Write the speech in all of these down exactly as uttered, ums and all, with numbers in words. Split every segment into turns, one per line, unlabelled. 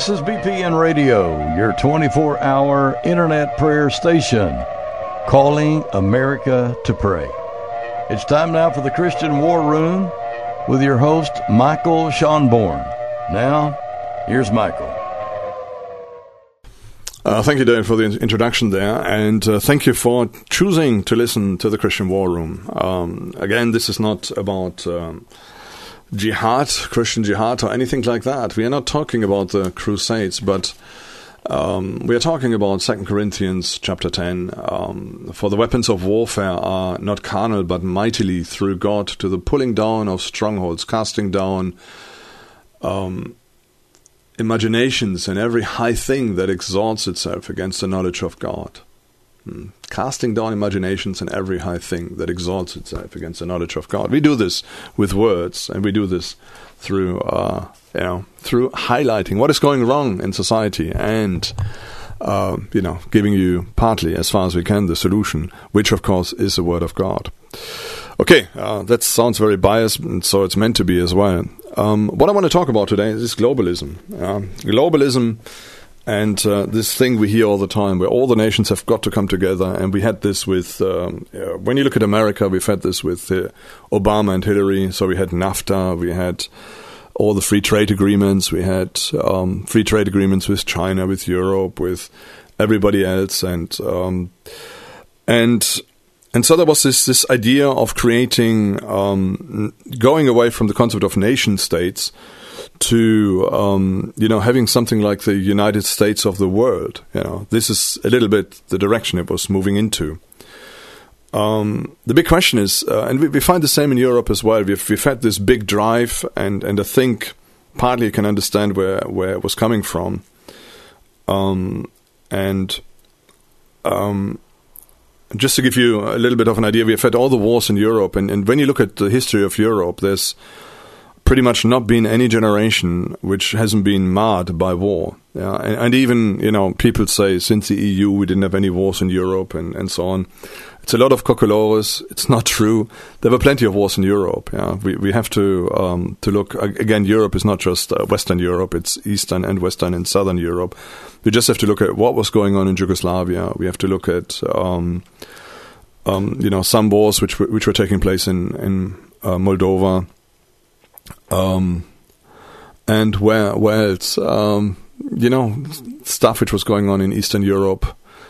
This is B P N Radio, your twenty-four hour internet prayer station, calling America to pray. It's time now for the Christian War Room with your host, Michael Schonborn. Now, here's Michael.
Uh, thank you, Dave, for the introduction there, and uh, thank you for choosing to listen to the Christian War Room. Um, again, this is not about um, jihad, Christian jihad, or anything like that. We are not talking about the Crusades, but um, we are talking about Second Corinthians chapter ten. Um, for the weapons of warfare are not carnal, but mightily through God to the pulling down of strongholds, casting down um imaginations and every high thing that exalts itself against the knowledge of God. Hmm. Casting down imaginations and every high thing that exalts itself against the knowledge of God. We do this with words, and we do this through, uh, you know, through highlighting what is going wrong in society and, uh, you know, giving you partly, as far as we can, the solution, which of course is the Word of God. Okay, uh, that sounds very biased, and so it's meant to be as well. Um, what I want to talk about today is globalism. Uh, globalism and uh, this thing we hear all the time, where all the nations have got to come together. And we had this with, um, uh, when you look at America, we've had this with uh, Obama and Hillary. So we had NAFTA, we had all the free trade agreements, we had um, free trade agreements with China, with Europe, with everybody else, and um, and. And so there was this, this idea of creating, um, going away from the concept of nation states to, um, you know, having something like the United States of the world. You know, this is a little bit the direction it was moving into. Um, the big question is, uh, and we, we find the same in Europe as well. We've, we've had this big drive, and, and I think partly you can understand where, where it was coming from. Um, and, um, Just to give you a little bit of an idea, we have had all the wars in Europe, and, and when you look at the history of Europe, there's pretty much not been any generation which hasn't been marred by war. Yeah, and, and even, you know, people say since the E U we didn't have any wars in Europe, and, and so on. It's a lot of cocolores. It's not true. There were plenty of wars in Europe. Yeah, we we have to um, to look again. Europe is not just uh, Western Europe; it's Eastern and Western and Southern Europe. We just have to look at what was going on in Yugoslavia. We have to look at um, um, you know, some wars which were, which were taking place in in uh, Moldova, um, and where where else? Um, you know, stuff which was going on in Eastern Europe.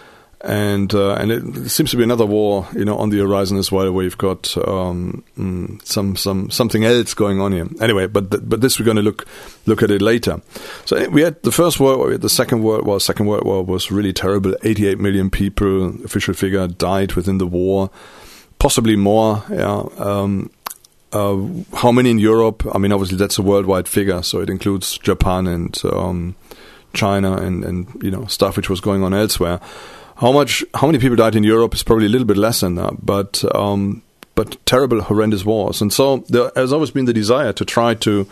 And uh, and it seems to be another war, you know, on the horizon as well, where you've got um, some some something else going on here. Anyway, but th- but this we're going to look look at it later. So we had the First World War, we had the Second World War. Second World War was really terrible. eighty-eight million people, official figure, died within the war, possibly more. Yeah. Um, uh, how many in Europe? I mean, obviously that's a worldwide figure, so it includes Japan and um, China and and you know, stuff which was going on elsewhere. How much? How many people died in Europe is probably a little bit less than that, but um, but terrible, horrendous wars. And so there has always been the desire to try to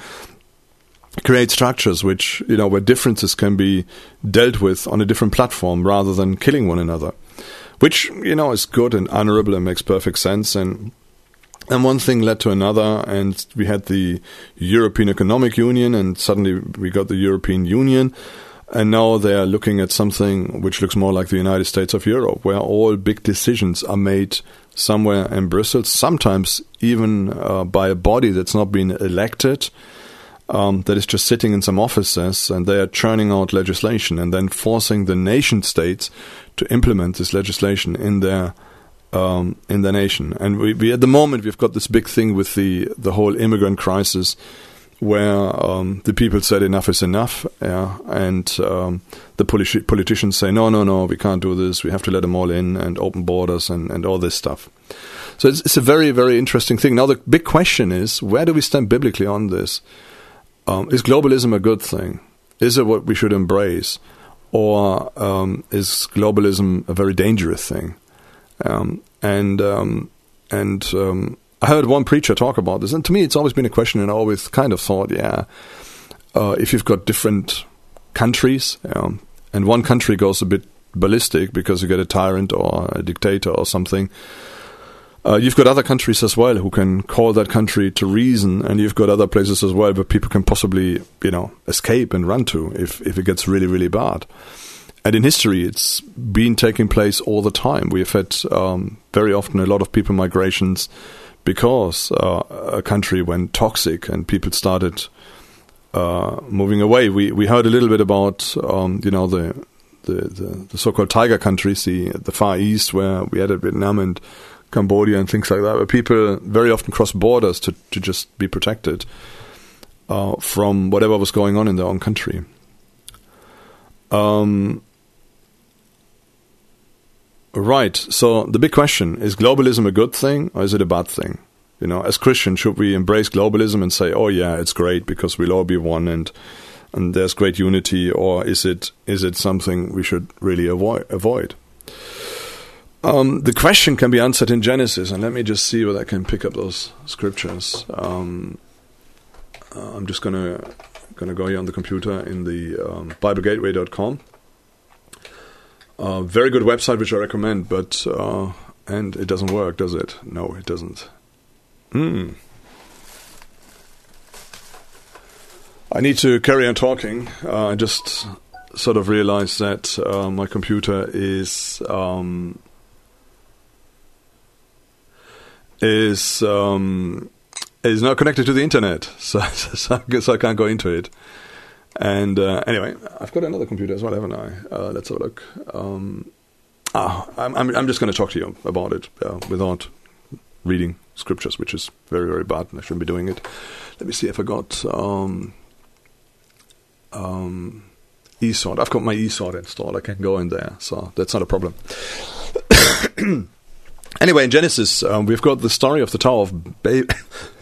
create structures which, you know, where differences can be dealt with on a different platform rather than killing one another, which, you know, is good and honorable and makes perfect sense. And and one thing led to another, and we had the European Economic Union, and suddenly we got the European Union. And now they are looking at something which looks more like the United States of Europe, where all big decisions are made somewhere in Brussels, sometimes even uh, by a body that's not been elected, um, that is just sitting in some offices, and they are churning out legislation and then forcing the nation states to implement this legislation in their um, in their nation. And we, we at the moment we've got this big thing with the the whole immigrant crisis, where um, the people said enough is enough, yeah, and um, the politi- politicians say, no, no, no, we can't do this, we have to let them all in, and open borders, and, and all this stuff. So it's, it's a very, very interesting thing. Now, the big question is, where do we stand biblically on this? Um, is globalism a good thing? Is it what we should embrace? Or um, is globalism a very dangerous thing? Um, and um, and um, I heard one preacher talk about this, and to me it's always been a question, and I always kind of thought, yeah, uh, if you've got different countries, um, and one country goes a bit ballistic because you get a tyrant or a dictator or something, Uh, you've got other countries as well who can call that country to reason, and you've got other places as well where people can possibly, you know, escape and run to if, if it gets really, really bad. And in history, it's been taking place all the time. We've had um, very often a lot of people migrations because uh, a country went toxic and people started uh, moving away. We we heard a little bit about um, you know the, the the the so-called tiger countries, the the Far East, where we had Vietnam and Cambodia and things like that, where people very often cross borders to to just be protected uh, from whatever was going on in their own country. Um. Right. So the big question, is globalism a good thing or is it a bad thing? You know, as Christians, should we embrace globalism and say, oh yeah, it's great because we'll all be one and and there's great unity, or is it is it something we should really avoid? avoid? Um, the question can be answered in Genesis, and let me just see whether I can pick up those scriptures. Um, uh, I'm just gonna gonna go here on the computer in the um, Bible Gateway dot com. Uh, very good website, which I recommend, but uh, and it doesn't work, does it? No, it doesn't. Hmm. I need to carry on talking. Uh, I just sort of realized that uh, my computer is um, is um, is not connected to the internet, so, so I guess I can't go into it. And uh, anyway, I've got another computer as well, haven't I? Uh, let's have a look. Um, ah, I'm, I'm, I'm just going to talk to you about it uh, without reading scriptures, which is very, very bad, and I shouldn't be doing it. Let me see if I got um, um, eSword. I've got my eSword installed. I can go in there, so that's not a problem. Anyway, in Genesis, um, we've got the story of the Tower of Babel.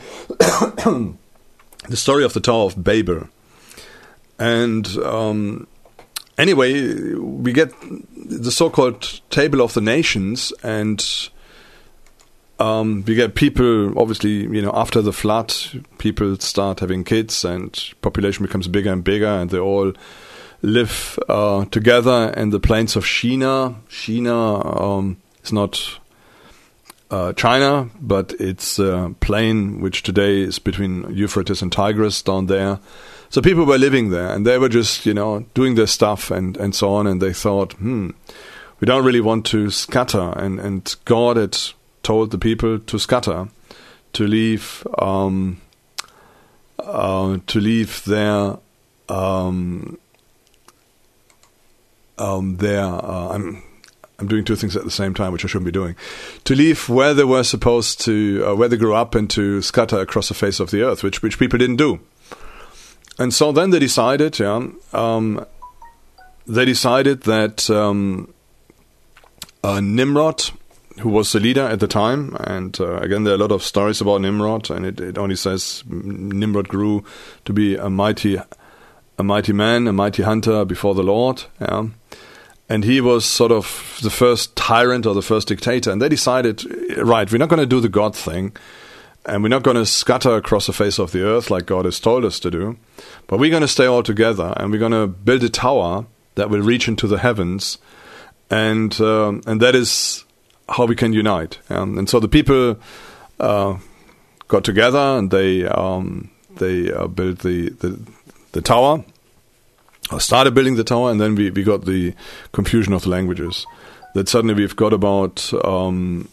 the story of the Tower of Babel. And um, anyway, we get the so-called Table of the Nations, and um, we get people, obviously, you know, after the flood, people start having kids, and population becomes bigger and bigger, and they all live uh, together in the plains of Shinar. Shinar um, is not uh, China, but it's a plain which today is between Euphrates and Tigris down there. So people were living there, and they were just, you know, doing their stuff and, and so on, and they thought, hmm, we don't really want to scatter, and, and God had told the people to scatter, to leave, um, uh, to leave their, um, um, their, uh, I'm, I'm doing two things at the same time, which I shouldn't be doing, to leave where they were supposed to, uh, where they grew up, and to scatter across the face of the earth, which which people didn't do. And so then they decided, yeah, um, they decided that um, uh, Nimrod, who was the leader at the time, and uh, again there are a lot of stories about Nimrod, and it, it only says Nimrod grew to be a mighty, a mighty man, a mighty hunter before the Lord, yeah, and he was sort of the first tyrant or the first dictator. And they decided, right, we're not going to do the God thing. And we're not going to scatter across the face of the earth like God has told us to do, but we're going to stay all together, and we're going to build a tower that will reach into the heavens, and um, and that is how we can unite. Um, and so the people uh, got together, and they um, they uh, built the, the the tower, or started building the tower, and then we, we got the confusion of the languages. That suddenly we've got about um,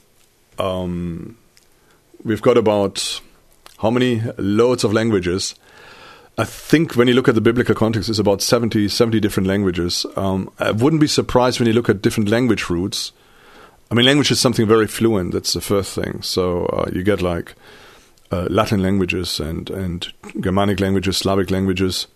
um, We've got about how many loads of languages? I think when you look at the biblical context, it's about seventy, seventy different languages. Um, I wouldn't be surprised when you look at different language roots. I mean, language is something very fluent. That's the first thing. So uh, you get like uh, Latin languages and, and Germanic languages, Slavic languages.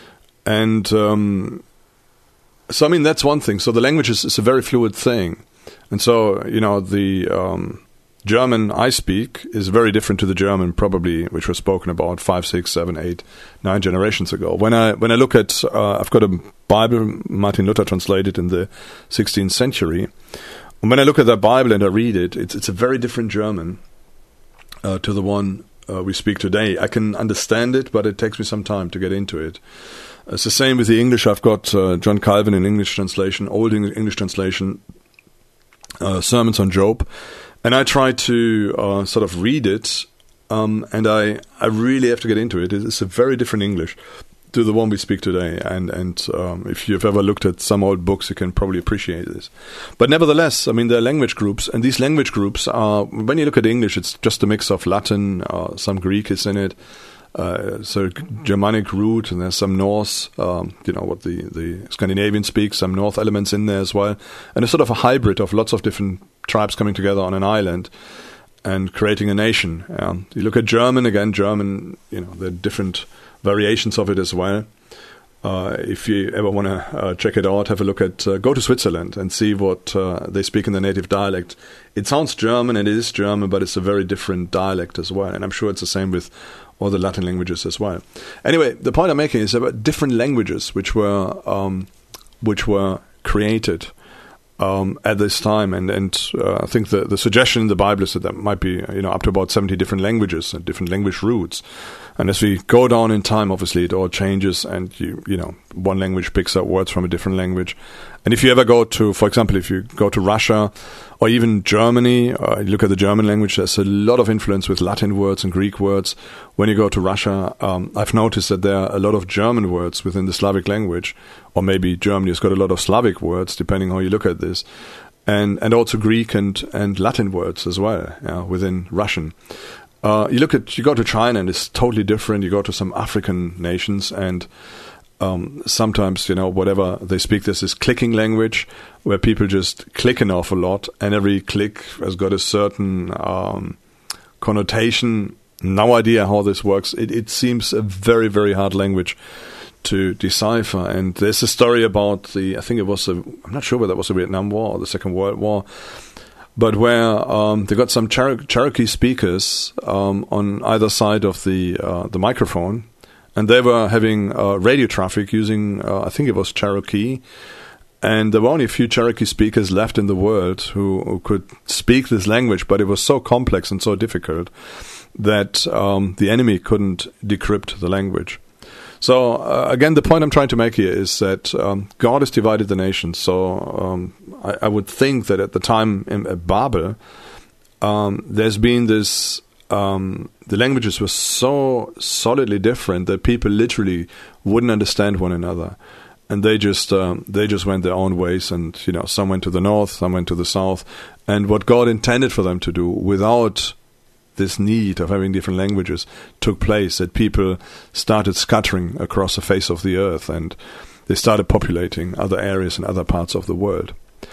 And um, so, I mean, that's one thing. So the language is, is a very fluid thing. And so, you know, the... Um, German I speak is very different to the German probably which was spoken about five, six, seven, eight, nine generations ago. When I when I look at, uh, I've got a Bible Martin Luther translated in the sixteenth century. And when I look at that Bible and I read it, it's it's a very different German uh, to the one uh, we speak today. I can understand it, but it takes me some time to get into it. It's the same with the English. I've got uh, John Calvin in English translation, old English translation, uh, sermons on Job. and I try to uh, sort of read it, um, and I I really have to get into it. It's a very different English to the one we speak today, and and um, if you've ever looked at some old books, you can probably appreciate this. But nevertheless, I mean, there are language groups, and these language groups are, when you look at English, it's just a mix of Latin, uh, some Greek is in it, uh, so Germanic root, and there's some Norse, um, you know, what the, the Scandinavian speaks, some North elements in there as well, and it's sort of a hybrid of lots of different tribes coming together on an island and creating a nation. Um, you look at German, again, German, you know, there are different variations of it as well. Uh, if you ever want to uh, check it out, have a look at, uh, go to Switzerland and see what uh, they speak in the native dialect. It sounds German, and it is German, but it's a very different dialect as well. And I'm sure it's the same with all the Latin languages as well. Anyway, the point I'm making is about different languages which were um, which were created Um, at this time, and and uh, I think the the suggestion in the Bible is that there might be, you know, up to about seventy different languages and different language roots. And as we go down in time, obviously it all changes, and you you know one language picks up words from a different language. And if you ever go to, for example, if you go to Russia or even Germany, uh, you look at the German language, there's a lot of influence with Latin words and Greek words. When you go to Russia, um, I've noticed that there are a lot of German words within the Slavic language, or maybe Germany's got a lot of Slavic words, depending how you look at this, and and also Greek and, and Latin words as well, yeah, within Russian. Uh, you look at, you go to China and it's totally different. You go to some African nations, and Um, sometimes, you know, whatever they speak, this is clicking language, where people just click an awful lot, and every click has got a certain um, connotation. No idea how this works. It, it seems a very, very hard language to decipher. And there's a story about the, I think it was, a, I'm not sure whether it was the Vietnam War or the Second World War, but where um, they got some Cher- Cherokee speakers um, on either side of the uh, the microphone. And they were having uh, radio traffic using, uh, I think it was Cherokee. And there were only a few Cherokee speakers left in the world who, who could speak this language, but it was so complex and so difficult that um, the enemy couldn't decrypt the language. So, uh, again, the point I'm trying to make here is that um, God has divided the nations. So um, I, I would think that at the time in at Babel, um, there's been this... Um, the languages were so solidly different that people literally wouldn't understand one another, and they just um, they just went their own ways. And you know, some went to the north, some went to the south. And what God intended for them to do, without this need of having different languages, took place. That people started scattering across the face of the earth, and they started populating other areas and other parts of the world.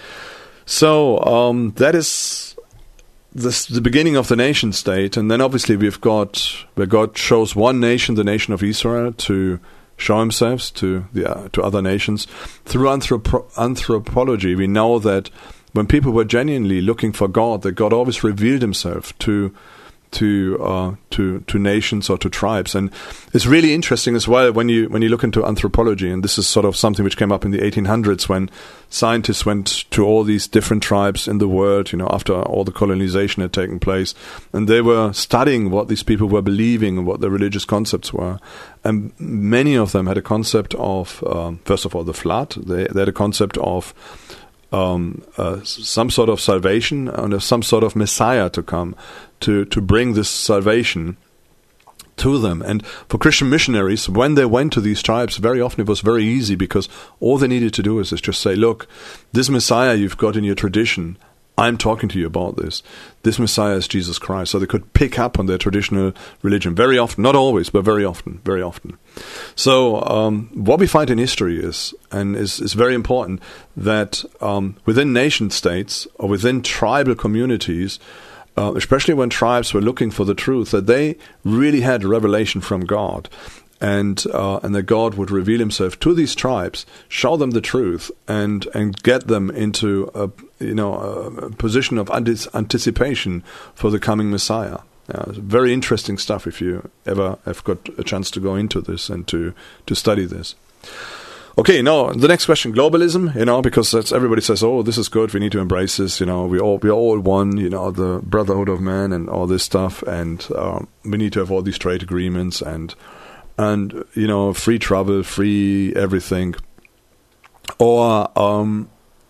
So um, that is. This, the beginning of the nation state, and then obviously we've got where God chose one nation, the nation of Israel, to show Himself to the uh, to other nations through anthropo- anthropology. We know that when people were genuinely looking for God, that God always revealed Himself to to uh, to to nations or to tribes. And it's really interesting as well when you when you look into anthropology, and this is sort of something which came up in the eighteen hundreds when scientists went to all these different tribes in the world, you know, after all the colonization had taken place, and they were studying what these people were believing and what their religious concepts were. And many of them had a concept of, um, first of all, the flood. They, they had a concept of Um, uh, some sort of salvation and some sort of Messiah to come to, to bring this salvation to them. And for Christian missionaries, when they went to these tribes, very often it was very easy, because all they needed to do is, is just say, look, this Messiah you've got in your tradition, I'm talking to you about this. This Messiah is Jesus Christ. So they could pick up on their traditional religion very often, not always, but very often, very often. So um, what we find in history is, and is, is very important, that um, within nation states or within tribal communities, uh, especially when tribes were looking for the truth, that they really had a revelation from God. And uh, and that God would reveal Himself to these tribes, show them the truth, and and get them into a you know a position of anticipation for the coming Messiah. Uh, very interesting stuff if you ever have got a chance to go into this and to to study this. Okay, now the next question: globalism. You know, because that's, everybody says, "Oh, this is good. We need to embrace this." You know, we all we all one. You know, the brotherhood of man and all this stuff, and um, we need to have all these trade agreements and. And, you know, free travel, free everything. Or um,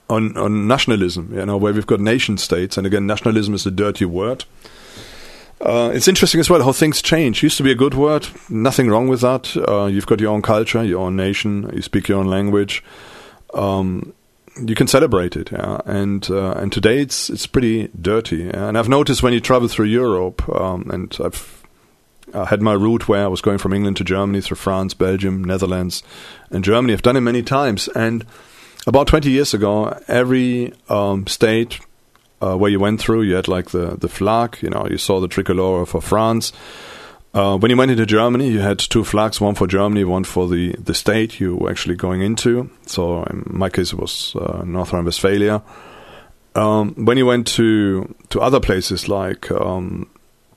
on, on nationalism, you know, where we've got nation states, and again, nationalism is a dirty word. Uh, it's interesting as well how things change. Used to be a good word, nothing wrong with that. Uh, you've got your own culture, your own nation, you speak your own language. Um, you can celebrate it, yeah. And uh, and today it's it's pretty dirty. Yeah? And I've noticed when you travel through Europe, um, and I've uh, had my route where I was going from England to Germany through France, Belgium, Netherlands, and Germany. I've done it many times. And about twenty years ago, every um, state Uh, where you went through, you had like the, the flag, you know, you saw the tricolor for France. Uh, when you went into Germany, you had two flags, one for Germany, one for the, the state you were actually going into. So in my case, it was uh, North Rhine-Westphalia. Um, when you went to to other places like um,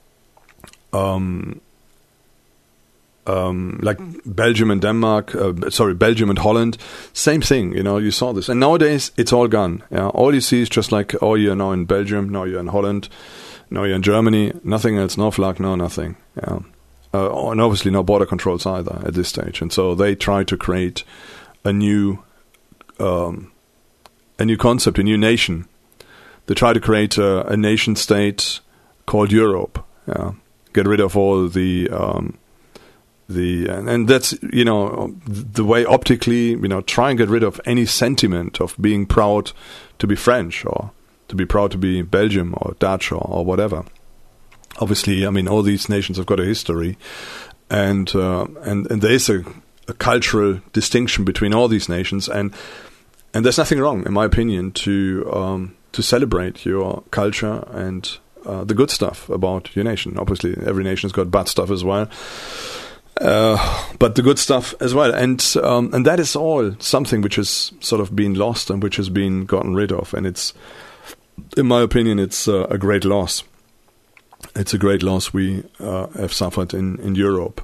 um, Um, like Belgium and Denmark, uh, sorry, Belgium and Holland, same thing, you know, you saw this. And nowadays, it's all gone. Yeah? All you see is just like, oh, you're now in Belgium, now you're in Holland, now you're in Germany, nothing else, no flag, no nothing. Yeah. Uh, and obviously no border controls either at this stage. And so they try to create a new, um, a new concept, a new nation. They try to create a, a nation state called Europe. Yeah. Get rid of all the... Um, The and, and that's, you know, the way optically, you know, try and get rid of any sentiment of being proud to be French or to be proud to be Belgium or Dutch or, or whatever. Obviously, I mean, all these nations have got a history, and uh, and and there is a, a cultural distinction between all these nations, and and there's nothing wrong, in my opinion, to um, to celebrate your culture and uh, the good stuff about your nation. Obviously, every nation's got bad stuff as well. Uh, but the good stuff as well, and um, and that is all something which has sort of been lost and which has been gotten rid of, and it's, in my opinion, it's uh, a great loss. It's a great loss we uh, have suffered in, in Europe.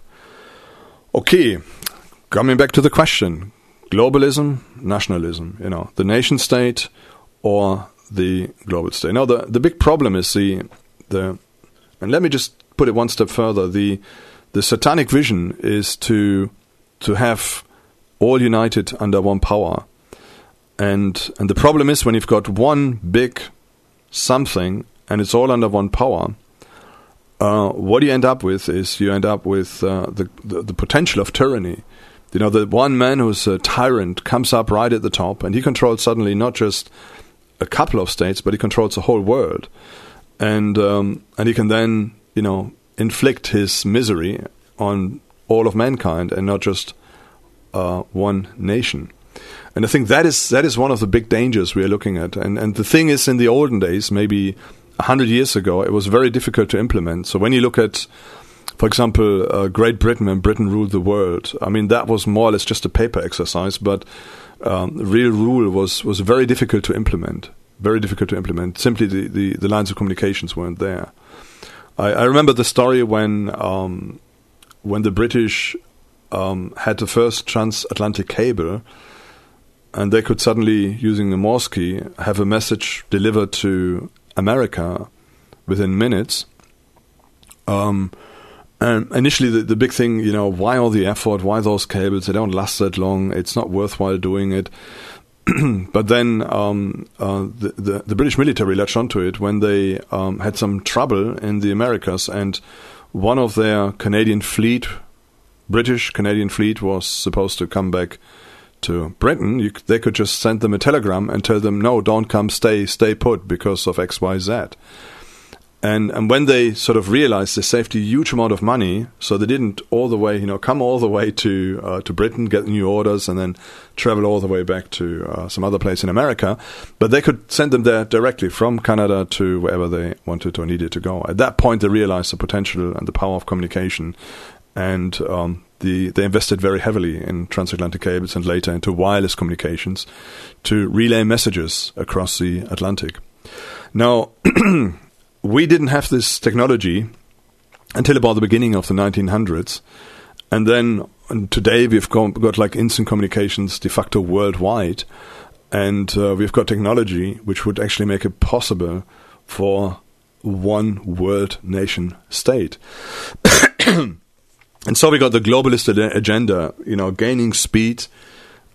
Okay, coming back to the question: globalism, nationalism. You know, the nation state or the global state. Now, the the big problem is the the, and let me just put it one step further. The The satanic vision is to to have all united under one power, and and the problem is when you've got one big something and it's all under one power, uh, what you end up with is you end up with uh, the, the the potential of tyranny. You know, the one man who's a tyrant comes up right at the top, and he controls suddenly not just a couple of states, but he controls the whole world, and um, and he can then, you know, inflict his misery on all of mankind and not just uh, one nation. And I think that is that is one of the big dangers we are looking at. And and the thing is, in the olden days, maybe a hundred years ago, it was very difficult to implement. So when you look at, for example, uh, Great Britain, when Britain ruled the world, I mean, that was more or less just a paper exercise, but um, real rule was, was very difficult to implement. Very difficult to implement. Simply the, the, the lines of communications weren't there. I, I remember the story when um, when the British um, had the first transatlantic cable, and they could suddenly, using a Morse key, have a message delivered to America within minutes. Um, and initially, the, the big thing, you know, why all the effort? Why those cables? They don't last that long. It's not worthwhile doing it. But then um, uh, the, the, the British military latched onto it when they um, had some trouble in the Americas, and one of their Canadian fleet, British Canadian fleet, was supposed to come back to Britain. You, they could just send them a telegram and tell them, no, don't come, stay, stay put because of X, Y, Z. And and when they sort of realized they saved a huge amount of money, so they didn't all the way, you know, come all the way to uh, to Britain, get new orders, and then travel all the way back to uh, some other place in America, but they could send them there directly from Canada to wherever they wanted or needed to go. At that point, they realized the potential and the power of communication, and um, the they invested very heavily in transatlantic cables and later into wireless communications to relay messages across the Atlantic. Now, we didn't have this technology until about the beginning of the nineteen hundreds. And then and today we've got, got like instant communications de facto worldwide. And uh, we've got technology which would actually make it possible for one world nation state. And so we got the globalist agenda, you know, gaining speed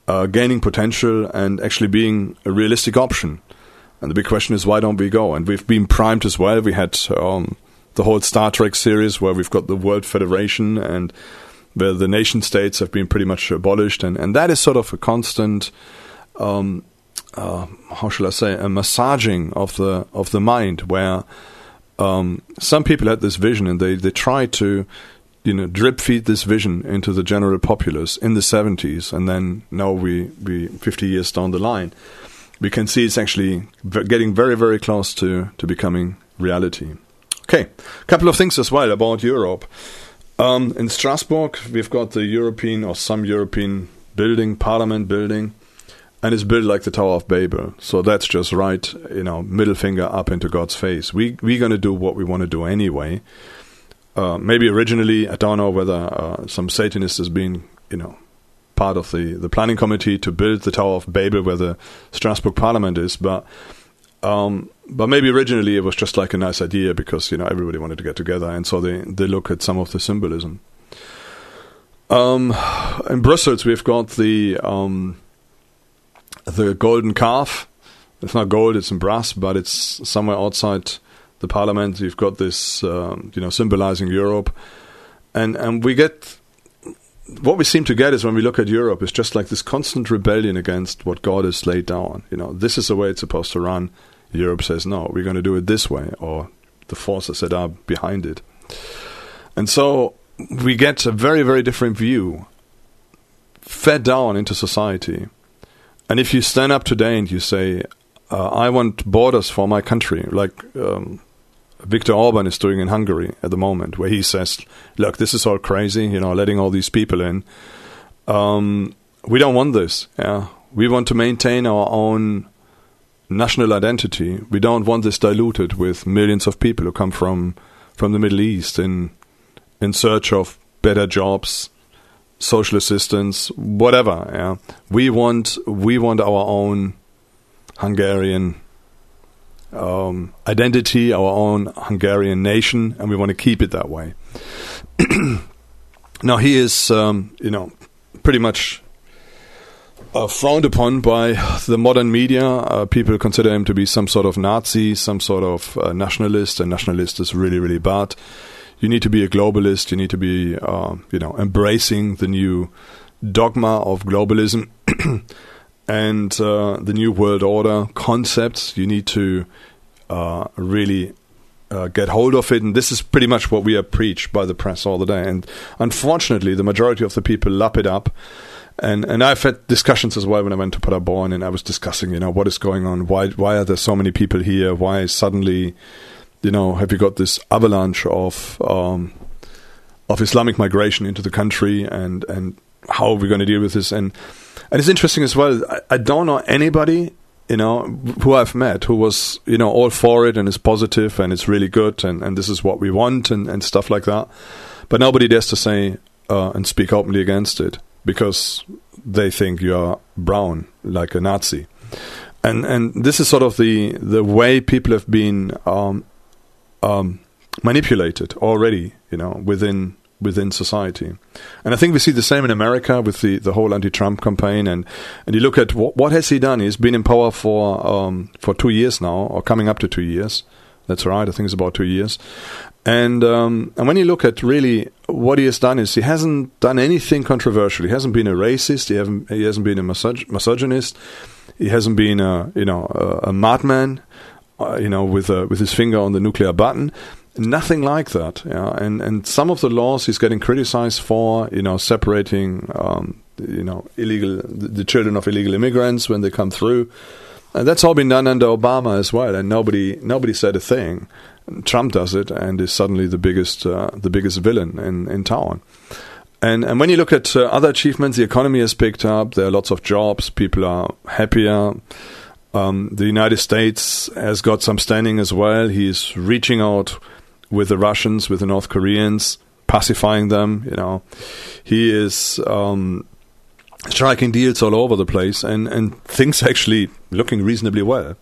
uh, gaining potential and actually being a realistic option. And the big question is, why don't we go? And we've been primed as well. We had um, the whole Star Trek series where we've got the World Federation and where the nation states have been pretty much abolished. And, and that is sort of a constant, um, uh, how shall I say, a massaging of the of the mind, where um, some people had this vision and they, they tried to, you know, drip feed this vision into the general populace in the seventies. And then now we, we fifty years down the line, we can see it's actually getting very, very close to, to becoming reality. Okay, a couple of things as well about Europe. Um, in Strasbourg, we've got the European or some European building, Parliament building, and it's built like the Tower of Babel. So that's just right, you know, middle finger up into God's face. We, we're going to do what we want to do anyway. Uh, maybe originally, I don't know whether uh, some Satanist has been, you know, part of the, the planning committee to build the Tower of Babel where the Strasbourg Parliament is, but um, but maybe originally it was just like a nice idea because, you know, everybody wanted to get together, and so they, they look at some of the symbolism. Um, in Brussels, we've got the um, the golden calf. It's not gold, it's in brass, but it's somewhere outside the Parliament. You've got this, um, you know, symbolizing Europe, and and we get. What we seem to get is when we look at Europe, is just like this constant rebellion against what God has laid down. You know, this is the way it's supposed to run. Europe says, no, we're going to do it this way, or the forces that are behind it. And so we get a very, very different view fed down into society. And if you stand up today and you say, uh, I want borders for my country, like um, Viktor Orban is doing in Hungary at the moment, where he says, look, this is all crazy, you know, letting all these people in. Um, we don't want this. Yeah, we want to maintain our own national identity. We don't want this diluted with millions of people who come from, from the Middle East in in search of better jobs, social assistance, whatever. Yeah, we want we want our own Hungarian Um, identity, our own Hungarian nation, and we want to keep it that way. Now, he is, um, you know, pretty much uh, frowned upon by the modern media. Uh, people consider him to be some sort of Nazi, some sort of uh, nationalist, and nationalist is really, really bad. You need to be a globalist. You need to be, uh, you know, embracing the new dogma of globalism and uh, the new world order concepts. You need to uh, really uh, get hold of it. And this is pretty much what we are preached by the press all the day. And unfortunately, the majority of the people lap it up. And and I've had discussions as well when I went to Paderborn, and I was discussing, you know, what is going on? Why why are there so many people here? Why suddenly, you know, have you got this avalanche of um, of Islamic migration into the country? And, and how are we going to deal with this? And And it's interesting as well, I, I don't know anybody, you know, who I've met who was, you know, all for it and is positive and it's really good and, and this is what we want and, and stuff like that. But nobody dares to say uh, and speak openly against it because they think you're brown, like a Nazi. And and this is sort of the, the way people have been um, um, manipulated already, you know, within within society. And I think we see the same in America with the, the whole anti-Trump campaign. And, and you look at what, what has he done? He's been in power for um, for two years now, or coming up to two years. That's right, I think it's about two years. And um, and when you look at really what he has done is he hasn't done anything controversial. He hasn't been a racist. He hasn't he hasn't been a misog- misogynist. He hasn't been a you know a, a madman, uh, you know, with a, with his finger on the nuclear button. Nothing like that, yeah. And and some of the laws he's getting criticized for, you know, separating, um, you know, illegal the, the children of illegal immigrants when they come through, and that's all been done under Obama as well. And nobody nobody said a thing. Trump does it, and is suddenly the biggest uh, the biggest villain in, in town. And and when you look at uh, other achievements, the economy has picked up. There are lots of jobs. People are happier. Um, the United States has got some standing as well. He's reaching out with the Russians, with the North Koreans, pacifying them, you know. He is um, striking deals all over the place, and, and things actually looking reasonably well.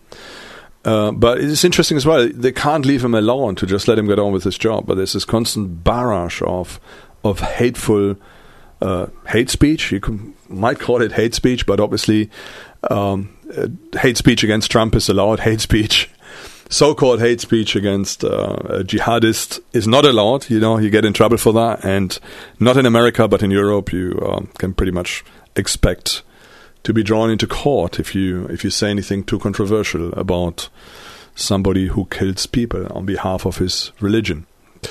Uh, but it's interesting as well, they can't leave him alone to just let him get on with his job, but there's this constant barrage of of hateful uh, hate speech. You can, might call it hate speech, but obviously um, uh, hate speech against Trump is allowed. Hate speech, so-called hate speech against uh, a jihadist is not allowed. You know, you get in trouble for that. And not in America, but in Europe, you um, can pretty much expect to be drawn into court if you if you say anything too controversial about somebody who kills people on behalf of his religion.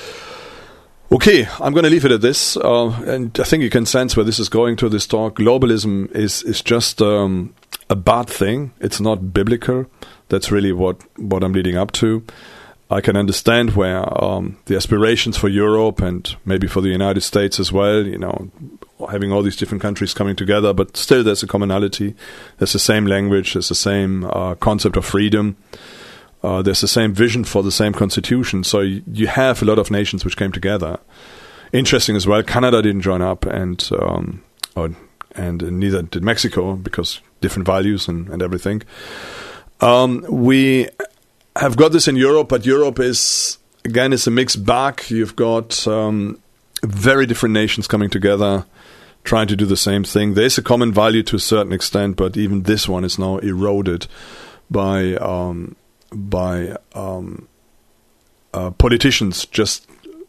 Okay, I'm going to leave it at this, uh, and I think you can sense where this is going to this talk. Globalism is is just um, a bad thing. It's not biblical. That's really what, what I'm leading up to. I can understand where um, the aspirations for Europe and maybe for the United States as well, you know, having all these different countries coming together, but still there's a commonality. There's the same language, there's the same uh, concept of freedom. Uh, there's the same vision for the same constitution. So y- you have a lot of nations which came together. Interesting as well, Canada didn't join up, and um, or, and neither did Mexico, because different values and, and everything. Um, we have got this in Europe, but Europe is, again, it's a mixed bag. You've got um, very different nations coming together, trying to do the same thing. There's a common value to a certain extent, but even this one is now eroded by um, by um, uh, politicians just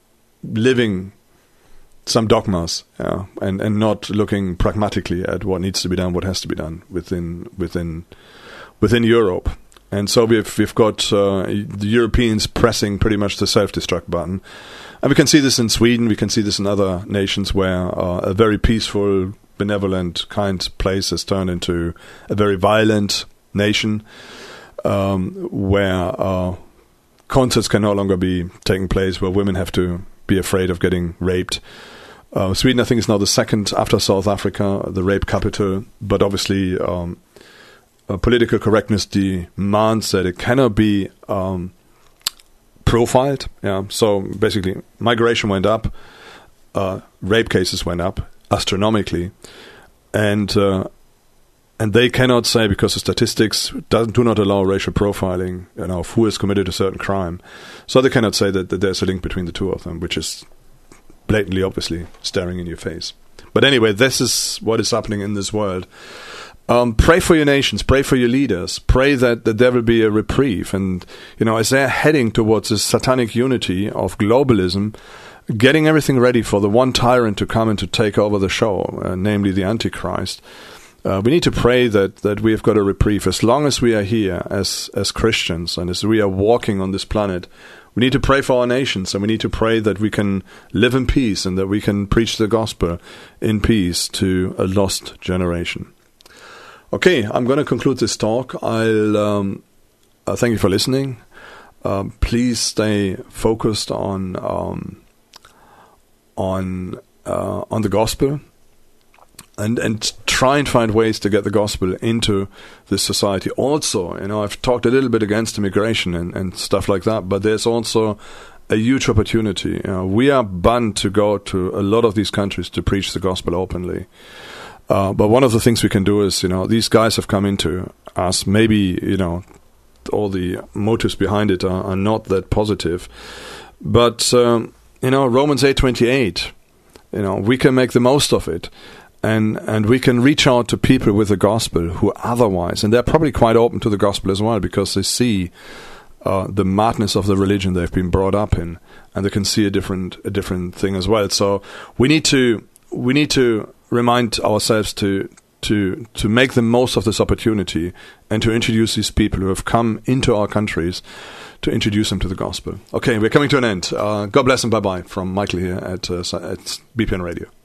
living some dogmas, yeah, and and not looking pragmatically at what needs to be done, what has to be done within within within Europe. And so we've we've got uh, the Europeans pressing pretty much the self-destruct button, and we can see this in Sweden. We can see this in other nations where uh, a very peaceful, benevolent, kind place has turned into a very violent nation, um, where uh, concerts can no longer be taking place, where women have to be afraid of getting raped. Uh, Sweden, I think, is now the second after South Africa, the rape capital, but obviously um, uh, political correctness demands that it cannot be um, profiled. Yeah, so basically, migration went up, uh, rape cases went up astronomically, and uh, and they cannot say, because the statistics doesn't, do not allow racial profiling, you know, of who has committed a certain crime, so they cannot say that, that there's a link between the two of them, which is blatantly, obviously, staring in your face. But anyway, this is what is happening in this world. Um, pray for your nations, pray for your leaders, pray that, that there will be a reprieve. And, you know, as they're heading towards this satanic unity of globalism, getting everything ready for the one tyrant to come and to take over the show, uh, namely the Antichrist, uh, we need to pray that, that we have got a reprieve. As long as we are here as, as Christians and as we are walking on this planet, we need to pray for our nations, and we need to pray that we can live in peace and that we can preach the gospel in peace to a lost generation. Okay, I'm going to conclude this talk. I'll um, uh, thank you for listening. Um, please stay focused on um, on uh, on the gospel, and and try and find ways to get the gospel into this society. Also, you know, I've talked a little bit against immigration and, and stuff like that, but there's also a huge opportunity. You know, we are bound to go to a lot of these countries to preach the gospel openly. Uh, but one of the things we can do is, you know, these guys have come into us. Maybe, you know, all the motives behind it are, are not that positive. But, um, you know, Romans eight twenty-eight, you know, we can make the most of it. And and we can reach out to people with the gospel who otherwise, and they're probably quite open to the gospel as well, because they see uh, the madness of the religion they've been brought up in, and they can see a different a different thing as well. So we need to we need to remind ourselves to to to make the most of this opportunity and to introduce these people who have come into our countries, to introduce them to the gospel. Okay, we're coming to an end. Uh, God bless and bye bye from Michael here at uh, at B P N Radio.